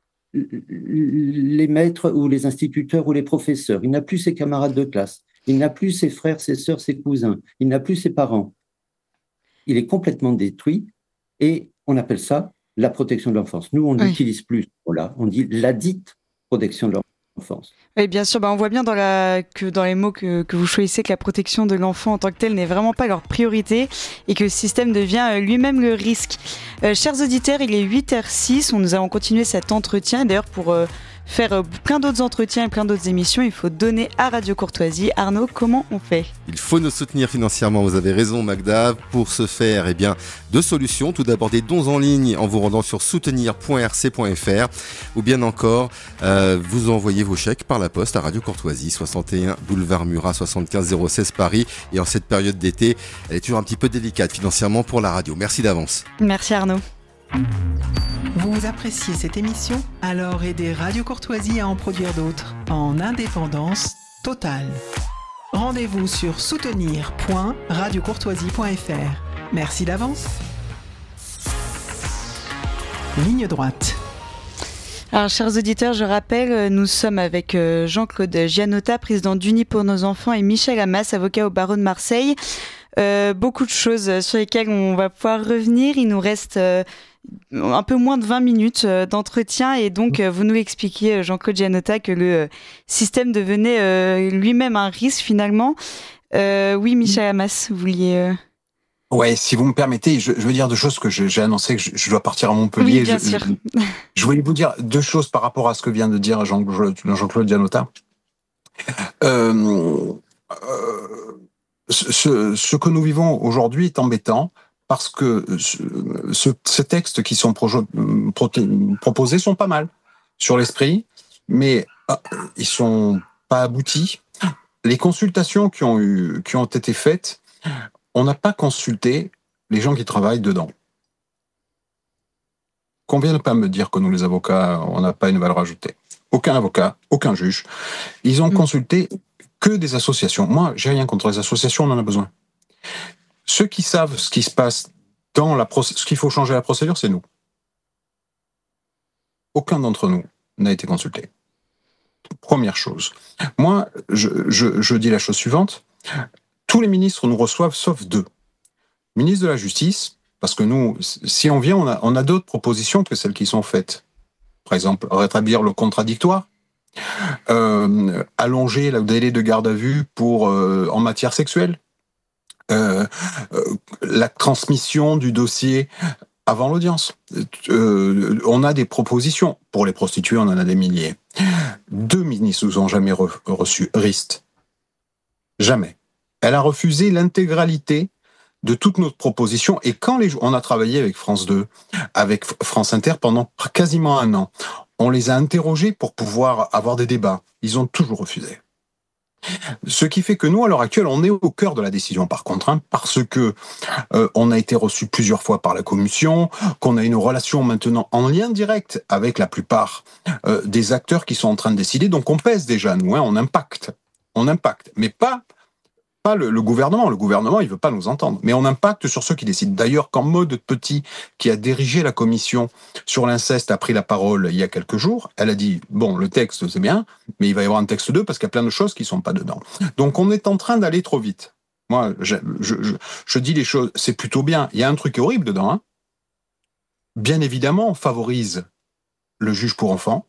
les maîtres ou les instituteurs ou les professeurs. Il n'a plus ses camarades de classe. Il n'a plus ses frères, ses sœurs, ses cousins. Il n'a plus ses parents. Il est complètement détruit et on appelle ça la protection de l'enfance. Nous, on n'utilise plus ce mot-là. On dit la dite protection de l'enfance. Oui, bien sûr, on voit bien que dans les mots que vous choisissez que la protection de l'enfant en tant que telle n'est vraiment pas leur priorité et que le système devient lui-même le risque. Chers auditeurs, il est 8h06, nous allons continuer cet entretien. D'ailleurs, pour faire plein d'autres entretiens et plein d'autres émissions, il faut donner à Radio Courtoisie. Arnaud, comment on fait ? Il faut nous soutenir financièrement, vous avez raison Magda. Pour ce faire, deux solutions. Tout d'abord des dons en ligne en vous rendant sur soutenir.rc.fr ou bien encore vous envoyez vos chèques par la poste à Radio Courtoisie, 61 boulevard Murat, 75 016 Paris. Et en cette période d'été, elle est toujours un petit peu délicate financièrement pour la radio. Merci d'avance. Merci Arnaud. Vous appréciez cette émission ? Alors aidez Radio Courtoisie à en produire d'autres en indépendance totale. Rendez-vous sur soutenir.radiocourtoisie.fr. Merci d'avance. Ligne droite. Alors, chers auditeurs, je rappelle, nous sommes avec Jean-Claude Gianotta, président d'Unis pour nos enfants, et Michel Amas, avocat au barreau de Marseille. Beaucoup de choses sur lesquelles on va pouvoir revenir. Il nous reste un peu moins de 20 minutes d'entretien et donc vous nous expliquiez, Jean-Claude Gianotta, que le système devenait lui-même un risque finalement. Oui, Michel Amas, vous vouliez... Ouais, si vous me permettez, je veux dire deux choses que j'ai annoncé que je dois partir à Montpellier. Oui, bien sûr. Je voulais vous dire deux choses par rapport à ce que vient de dire Jean-Claude Gianotta. Ce que nous vivons aujourd'hui est embêtant parce que ces textes qui sont proposés sont pas mal sur l'esprit, mais ils sont pas aboutis. Les consultations qui ont été faites, on n'a pas consulté les gens qui travaillent dedans. Qu'on vienne pas me dire que nous, les avocats, on n'a pas une valeur ajoutée. Aucun avocat, aucun juge. Ils ont consulté que des associations. Moi, j'ai rien contre les associations, on en a besoin. Ceux qui savent ce qui se passe dans ce qu'il faut changer la procédure, c'est nous. Aucun d'entre nous n'a été consulté. Première chose. Moi, je dis la chose suivante. Tous les ministres nous reçoivent, sauf deux. Ministre de la Justice, parce que nous, si on vient, on a d'autres propositions que celles qui sont faites. Par exemple, rétablir le contradictoire, allonger le délai de garde à vue en matière sexuelle, la transmission du dossier avant l'audience. On a des propositions. Pour les prostituées, on en a des milliers. Deux ministres nous ont jamais reçus. Rist. Jamais. Elle a refusé l'intégralité de toutes nos propositions. Et quand on a travaillé avec France 2, avec France Inter pendant quasiment un an, on les a interrogés pour pouvoir avoir des débats. Ils ont toujours refusé. Ce qui fait que nous, à l'heure actuelle, on est au cœur de la décision, par contre, parce que on a été reçu plusieurs fois par la Commission, qu'on a une relation maintenant en lien direct avec la plupart des acteurs qui sont en train de décider. Donc on pèse déjà, nous, on impacte, mais pas le gouvernement. Le gouvernement, il veut pas nous entendre. Mais on impacte sur ceux qui décident. D'ailleurs, quand Maud Petit, qui a dirigé la commission sur l'inceste, a pris la parole il y a quelques jours, elle a dit, bon, le texte, c'est bien, mais il va y avoir un texte 2 parce qu'il y a plein de choses qui sont pas dedans. Donc, on est en train d'aller trop vite. Moi, je dis les choses, c'est plutôt bien. Il y a un truc horrible dedans. Bien évidemment, on favorise le juge pour enfants.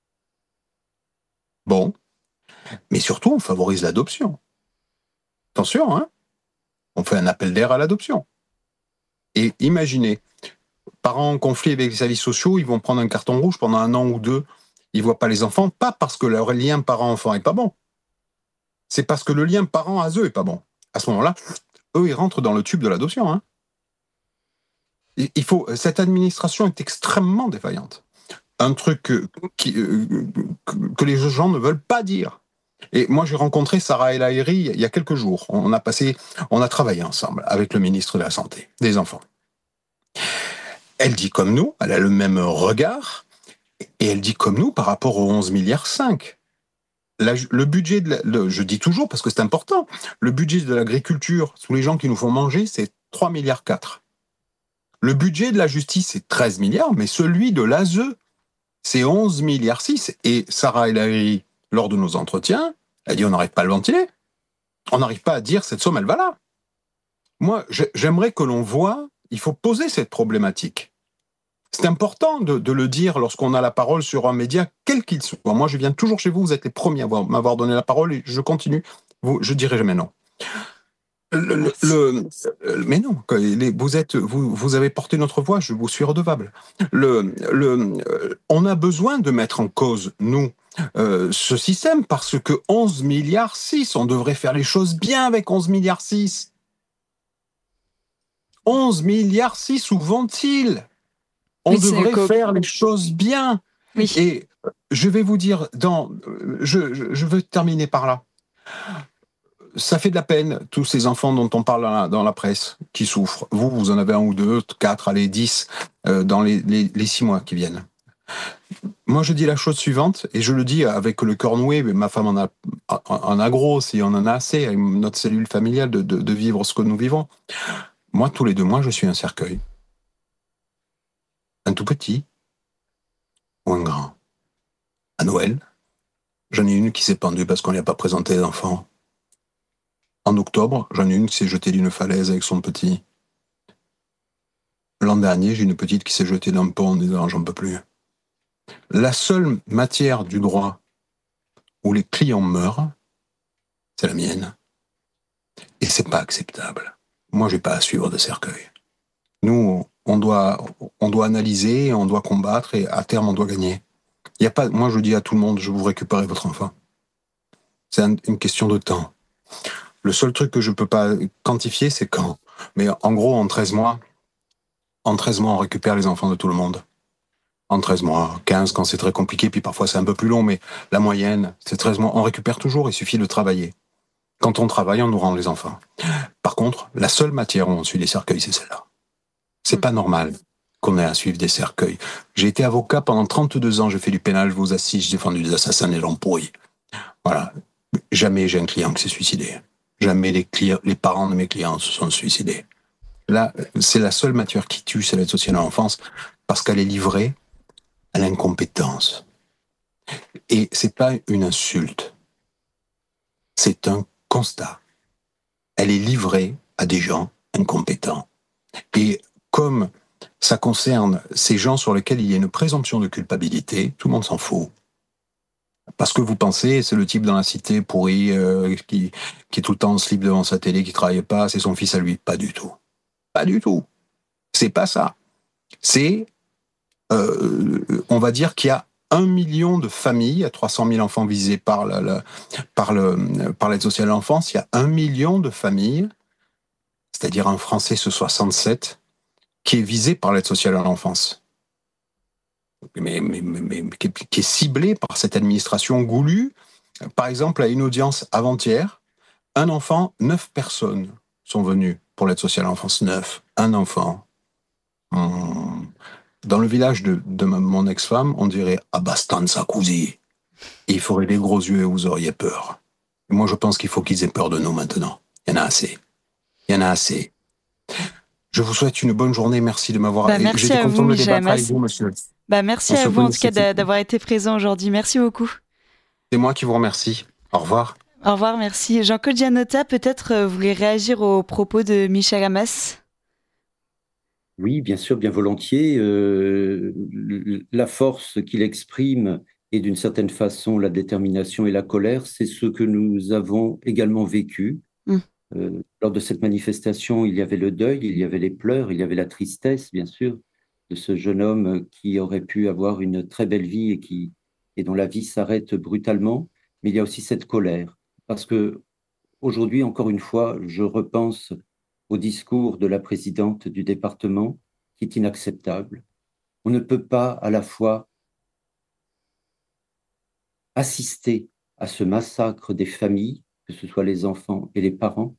Bon. Mais surtout, on favorise l'adoption. Attention, on fait un appel d'air à l'adoption. Et imaginez, parents en conflit avec les services sociaux, ils vont prendre un carton rouge pendant 1 an ou 2, ils voient pas les enfants, pas parce que leur lien parent-enfant est pas bon, c'est parce que le lien parent à eux est pas bon. À ce moment-là, eux, ils rentrent dans le tube de l'adoption. Cette administration est extrêmement défaillante. Un truc que les gens ne veulent pas dire. Et moi, j'ai rencontré Sarah El Haïry il y a quelques jours. On a travaillé ensemble avec le ministre de la Santé, des enfants. Elle dit comme nous, elle a le même regard, et elle dit comme nous par rapport aux 11 milliards 5. Le budget, je dis toujours parce que c'est important, le budget de l'agriculture, sous les gens qui nous font manger, c'est 3 milliards 4. Le budget de la justice, c'est 13 milliards, mais celui de l'ASE, c'est 11 milliards 6. Et Sarah El Haïry, lors de nos entretiens, elle dit on n'arrive pas à le ventiler. On n'arrive pas à dire cette somme, elle va là. Moi, j'aimerais que l'on voit, il faut poser cette problématique. C'est important de le dire lorsqu'on a la parole sur un média, quel qu'il soit. Moi, je viens toujours chez vous, vous êtes les premiers à m'avoir donné la parole et je continue. Je dirai jamais non. Mais non, vous avez porté notre voix, je vous suis redevable. On a besoin de mettre en cause, nous, ce système, parce que 11 milliards 6, on devrait faire les choses bien avec 11 milliards 6. 11 milliards 6, où vont-ils? On devrait faire les choses bien. Oui. Et je vais vous dire, je veux terminer par là. Ça fait de la peine, tous ces enfants dont on parle dans la presse, qui souffrent. Vous en avez 1 ou 2, 4, allez, 10, dans les 6 mois qui viennent. Moi, je dis la chose suivante, et je le dis avec le cœur noué, mais ma femme en a gros, si on en a assez, avec notre cellule familiale, de vivre ce que nous vivons. Moi, tous les 2 mois, je suis un cercueil. Un tout petit ou un grand. À Noël, j'en ai une qui s'est pendue parce qu'on n'y a pas présenté les enfants. En octobre, j'en ai une qui s'est jetée d'une falaise avec son petit. L'an dernier, j'ai une petite qui s'est jetée d'un pont en disant « j'en peux plus ». La seule matière du droit où les clients meurent, c'est la mienne. Et c'est pas acceptable. Moi, j'ai pas à suivre de cercueil. Nous, on doit analyser, on doit combattre et à terme, on doit gagner. Il y a pas, moi, je dis à tout le monde, je vous récupérer votre enfant. C'est une question de temps. Le seul truc que je peux pas quantifier, c'est quand. Mais en gros, en 13 mois, on récupère les enfants de tout le monde. En 13 mois, 15 quand c'est très compliqué, puis parfois c'est un peu plus long, mais la moyenne, c'est 13 mois. On récupère toujours, il suffit de travailler. Quand on travaille, on nous rend les enfants. Par contre, la seule matière où on suit les cercueils, c'est celle-là. C'est pas normal qu'on ait à suivre des cercueils. J'ai été avocat pendant 32 ans, j'ai fait du pénal, je vous assiste, j'ai défendu des assassins et l'embrouille. Voilà. Jamais j'ai un client qui s'est suicidé. Jamais les parents de mes clients se sont suicidés. Là, c'est la seule matière qui tue, c'est l'aide sociale à l'enfance, parce qu'elle est livrée à l'incompétence. Et c'est pas une insulte. C'est un constat. Elle est livrée à des gens incompétents. Et comme ça concerne ces gens sur lesquels il y a une présomption de culpabilité, tout le monde s'en fout. Parce que vous pensez, c'est le type dans la cité pourri qui est tout le temps en slip devant sa télé, qui travaille pas, c'est son fils à lui. Pas du tout. Pas du tout. C'est pas ça. C'est, on va dire qu'il y a 1 million de familles, 300 000 enfants visés par l'aide sociale à l'enfance, il y a 1 million de familles, c'est-à-dire un Français sur 67, qui est visé par l'aide sociale à l'enfance. Mais qui est ciblé par cette administration goulue. Par exemple, à une audience avant-hier, un enfant, 9 personnes sont venues pour l'aide sociale à l'enfance. 9. Un enfant. Dans le village de mon ex-femme, on dirait « Abbastanza così ». Il ferait des gros yeux et vous auriez peur. Et moi, je pense qu'il faut qu'ils aient peur de nous maintenant. Il y en a assez. Il y en a assez. Je vous souhaite une bonne journée. Merci de m'avoir... Merci à vous, Michel. Avec vous, monsieur. Merci à vous, en tout cas, d'avoir été présent aujourd'hui. Merci beaucoup. C'est moi qui vous remercie. Au revoir. Au revoir, merci. Jean-Claude Gianotta, peut-être vous voulez réagir aux propos de Michel Hammas ? Oui, bien sûr, bien volontiers. La force qu'il exprime et d'une certaine façon la détermination et la colère, c'est ce que nous avons également vécu. Lors de cette manifestation, il y avait le deuil, il y avait les pleurs, il y avait la tristesse, bien sûr, de ce jeune homme qui aurait pu avoir une très belle vie et dont la vie s'arrête brutalement. Mais il y a aussi cette colère. Parce que aujourd'hui, encore une fois, je repense au discours de la présidente du département, qui est inacceptable. On ne peut pas à la fois assister à ce massacre des familles, que ce soit les enfants et les parents,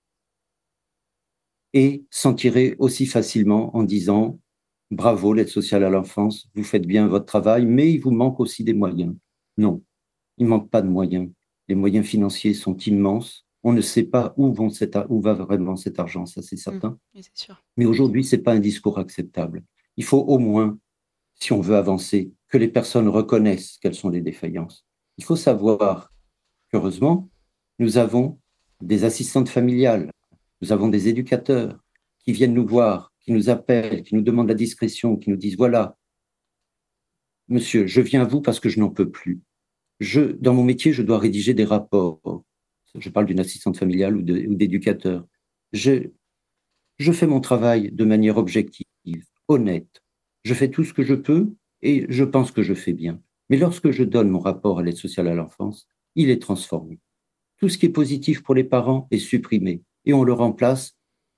et s'en tirer aussi facilement en disant « Bravo, l'aide sociale à l'enfance, vous faites bien votre travail, mais il vous manque aussi des moyens. » Non, il ne manque pas de moyens. Les moyens financiers sont immenses. On ne sait pas où va vraiment cet argent, ça c'est certain. Oui, c'est sûr. Mais aujourd'hui, ce n'est pas un discours acceptable. Il faut au moins, si on veut avancer, que les personnes reconnaissent quelles sont les défaillances. Il faut savoir qu'heureusement, nous avons des assistantes familiales, nous avons des éducateurs qui viennent nous voir, qui nous appellent, qui nous demandent la discrétion, qui nous disent, voilà, monsieur, je viens à vous parce que je n'en peux plus. Dans mon métier, je dois rédiger des rapports. Je parle d'une assistante familiale ou d'éducateur. Je fais mon travail de manière objective, honnête. Je fais tout ce que je peux et je pense que je fais bien. Mais lorsque je donne mon rapport à l'aide sociale à l'enfance, il est transformé. Tout ce qui est positif pour les parents est supprimé et on le remplace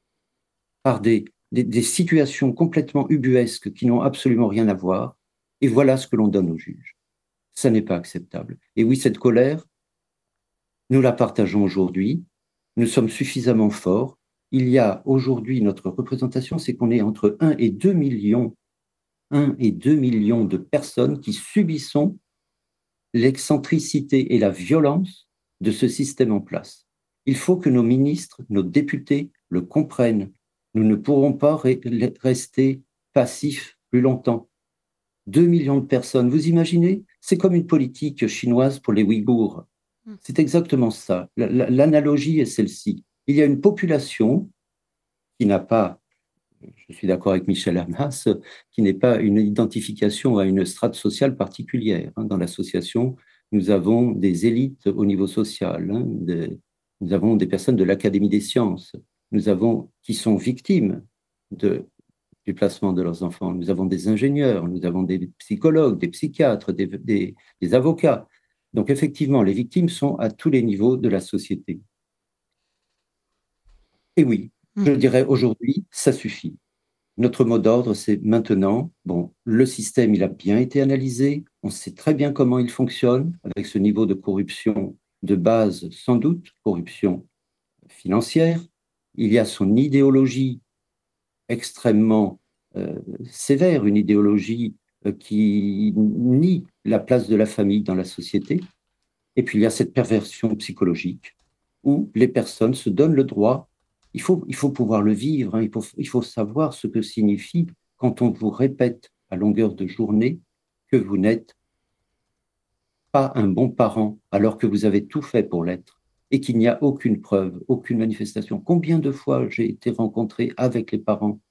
par des situations complètement ubuesques qui n'ont absolument rien à voir. Et voilà ce que l'on donne aux juges. Ça n'est pas acceptable. Et oui, cette colère, nous la partageons aujourd'hui. Nous sommes suffisamment forts. Il y a aujourd'hui, notre représentation, c'est qu'on est entre 1 et 2 millions, 1 et 2 millions de personnes qui subissons l'excentricité et la violence de ce système en place. Il faut que nos ministres, nos députés le comprennent. Nous ne pourrons pas rester passifs plus longtemps. 2 millions de personnes, vous imaginez? C'est comme une politique chinoise pour les Ouïghours. C'est exactement ça. L'analogie est celle-ci. Il y a une population qui n'a pas, je suis d'accord avec Michel Hamas, qui n'est pas une identification à une strate sociale particulière. Dans l'association, nous avons des élites au niveau social, nous avons des personnes de l'Académie des sciences, qui sont victimes du placement de leurs enfants. Nous avons des ingénieurs, nous avons des psychologues, des psychiatres, des avocats. Donc effectivement, les victimes sont à tous les niveaux de la société. Et oui, je dirais aujourd'hui, ça suffit. Notre mot d'ordre, c'est maintenant, bon, le système, il a bien été analysé, on sait très bien comment il fonctionne, avec ce niveau de corruption de base, sans doute, corruption financière. Il y a son idéologie extrêmement sévère, une idéologie qui nie la place de la famille dans la société. Et puis il y a cette perversion psychologique où les personnes se donnent le droit. Il faut pouvoir le vivre, il faut savoir ce que signifie quand on vous répète à longueur de journée que vous n'êtes pas un bon parent alors que vous avez tout fait pour l'être et qu'il n'y a aucune preuve, aucune manifestation. Combien de fois j'ai été rencontré avec les parents,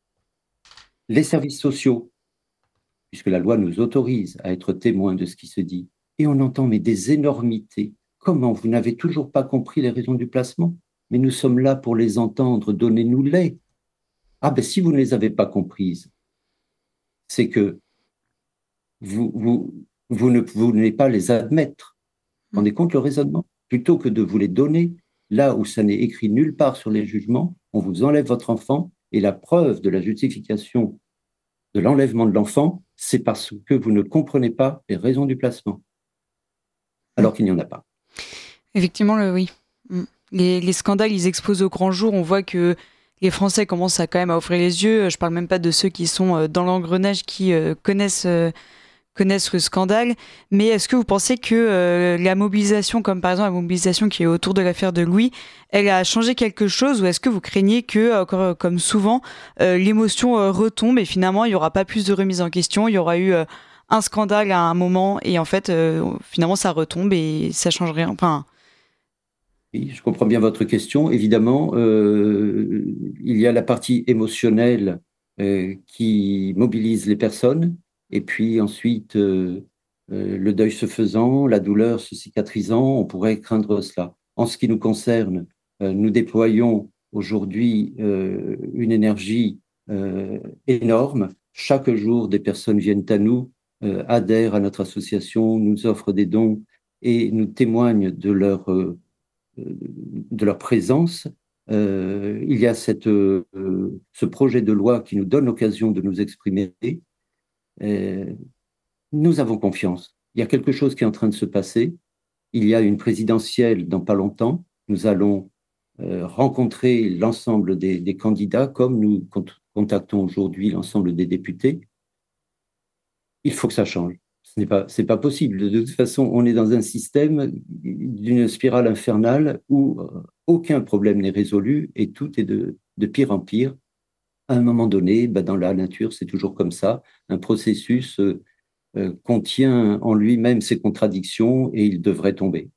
les services sociaux, puisque la loi nous autorise à être témoins de ce qui se dit, et on entend mais des énormités. Comment vous n'avez toujours pas compris les raisons du placement? Mais nous sommes là pour les entendre, donnez-nous-les. Ah ben si vous ne les avez pas comprises, c'est que vous ne voulez pas les admettre. Vous rendez compte le raisonnement? Plutôt que de vous les donner, là où ça n'est écrit nulle part sur les jugements, on vous enlève votre enfant et la preuve de la justification de l'enlèvement de l'enfant, c'est parce que vous ne comprenez pas les raisons du placement, alors qu'il n'y en a pas. Effectivement, oui. Les scandales, ils explosent au grand jour. On voit que les Français commencent quand même à ouvrir les yeux. Je parle même pas de ceux qui sont dans l'engrenage, qui connaissent le scandale. Mais est-ce que vous pensez que la mobilisation, comme par exemple la mobilisation qui est autour de l'affaire de Louis, elle a changé quelque chose, ou est-ce que vous craignez que, comme souvent, l'émotion retombe et finalement il n'y aura pas plus de remise en question, il y aura eu un scandale à un moment et en fait finalement ça retombe et ça change rien. Enfin, oui, je comprends bien votre question. Évidemment, il y a la partie émotionnelle qui mobilise les personnes, et puis ensuite, le deuil se faisant, la douleur se cicatrisant, on pourrait craindre cela. En ce qui nous concerne, nous déployons aujourd'hui une énergie énorme. Chaque jour, des personnes viennent à nous, adhèrent à notre association, nous offrent des dons et nous témoignent de leur présence. Il y a ce projet de loi qui nous donne l'occasion de nous exprimer. Nous avons confiance. Il y a quelque chose qui est en train de se passer. il y a une présidentielle dans pas longtemps. Nous allons rencontrer l'ensemble des candidats, comme nous contactons aujourd'hui l'ensemble des députés. Il faut que ça change. C'est pas possible. De toute façon, on est dans un système d'une spirale infernale où aucun problème n'est résolu et tout est de pire en pire. À un moment donné, dans la nature, c'est toujours comme ça. Un processus contient en lui-même ses contradictions et il devrait tomber.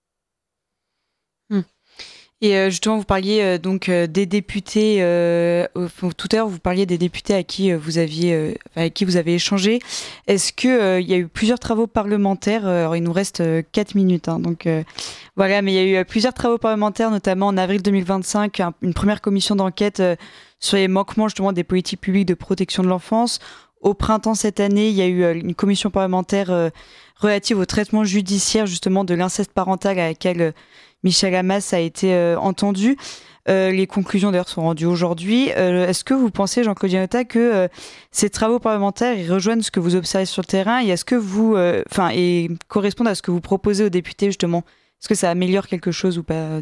Et justement, vous parliez des députés. Tout à l'heure, vous parliez des députés avec qui vous avez échangé. Est-ce que il y a eu plusieurs travaux parlementaires? Alors, il nous reste 4 minutes, voilà. Mais il y a eu plusieurs travaux parlementaires, notamment en avril 2025, une première commission d'enquête sur les manquements justement des politiques publiques de protection de l'enfance. Au printemps cette année, il y a eu une commission parlementaire relative au traitement judiciaire justement de l'inceste parental à laquelle Michel Hammas a été entendu. Les conclusions d'ailleurs sont rendues aujourd'hui. Est-ce que vous pensez, Jean-Claude Gianotta, que ces travaux parlementaires ils rejoignent ce que vous observez sur le terrain et est-ce que et correspondent à ce que vous proposez aux députés justement? Est-ce que ça améliore quelque chose ou pas?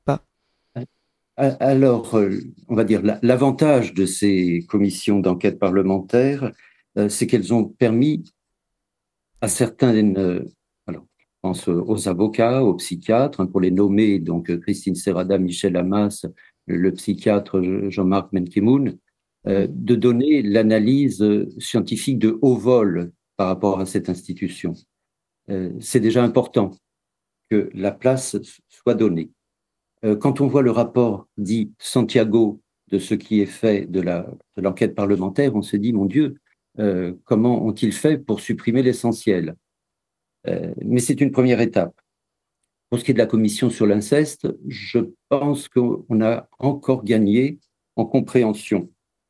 Alors, on va dire, l'avantage de ces commissions d'enquête parlementaire, c'est qu'elles ont permis à certaines, alors, je pense aux avocats, aux psychiatres, pour les nommer, donc Christine Serrada, Michel Hammas, le psychiatre Jean-Marc Menkemoun, de donner l'analyse scientifique de haut vol par rapport à cette institution. C'est déjà important que la place soit donnée. Quand on voit le rapport dit Santiago de ce qui est fait de l'enquête parlementaire, on se dit, mon Dieu, comment ont-ils fait pour supprimer l'essentiel? Mais c'est une première étape. Pour ce qui est de la commission sur l'inceste, je pense qu'on a encore gagné en compréhension.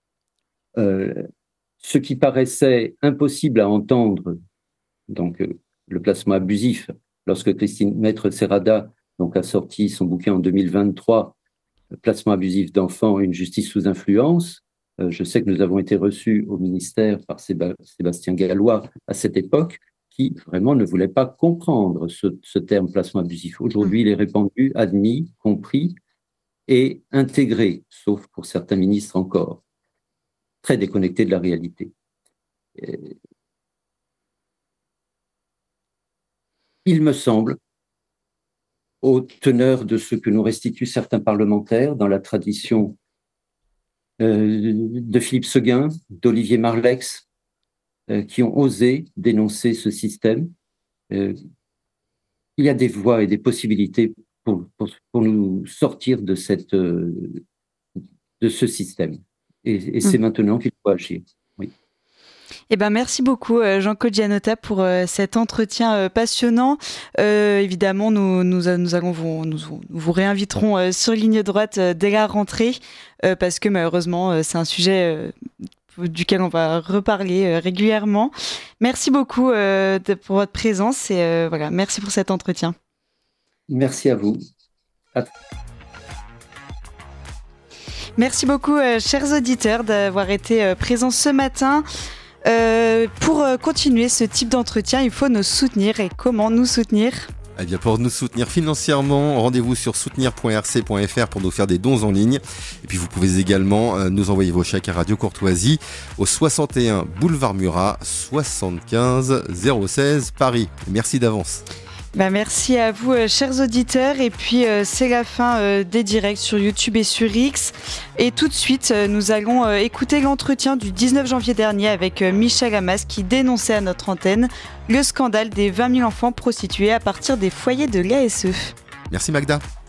Ce qui paraissait impossible à entendre, donc le placement abusif, lorsque Maître Serrada a sorti son bouquin en 2023, Placement abusif d'enfants, une justice sous influence. Je sais que nous avons été reçus au ministère par Sébastien Gallois à cette époque, qui vraiment ne voulait pas comprendre ce terme placement abusif. Aujourd'hui, il est répandu, admis, compris et intégré, sauf pour certains ministres encore, très déconnectés de la réalité. Il me semble, aux teneurs de ce que nous restituent certains parlementaires dans la tradition de Philippe Séguin, d'Olivier Marleix, qui ont osé dénoncer ce système. Il y a des voies et des possibilités pour nous sortir de ce système. Et c'est maintenant qu'il faut agir. Oui. Eh ben, merci beaucoup Jean-Claude Gianotta pour cet entretien passionnant. Évidemment, nous vous réinviterons sur Ligne Droite dès la rentrée parce que malheureusement, c'est un sujet duquel on va reparler régulièrement. Merci beaucoup pour votre présence et voilà, merci pour cet entretien. Merci à vous. Merci beaucoup, chers auditeurs, d'avoir été présents ce matin. Pour continuer ce type d'entretien, il faut nous soutenir. Et comment nous soutenir ? Eh bien, pour nous soutenir financièrement, rendez-vous sur soutenir.rc.fr pour nous faire des dons en ligne. Et puis, vous pouvez également nous envoyer vos chèques à Radio Courtoisie au 61 boulevard Murat, 75 016 Paris. Merci d'avance. Merci à vous, chers auditeurs. Et puis, c'est la fin des directs sur YouTube et sur X. Et tout de suite, nous allons écouter l'entretien du 19 janvier dernier avec Michel Hammas qui dénonçait à notre antenne le scandale des 20 000 enfants prostitués à partir des foyers de l'ASE. Merci Magda.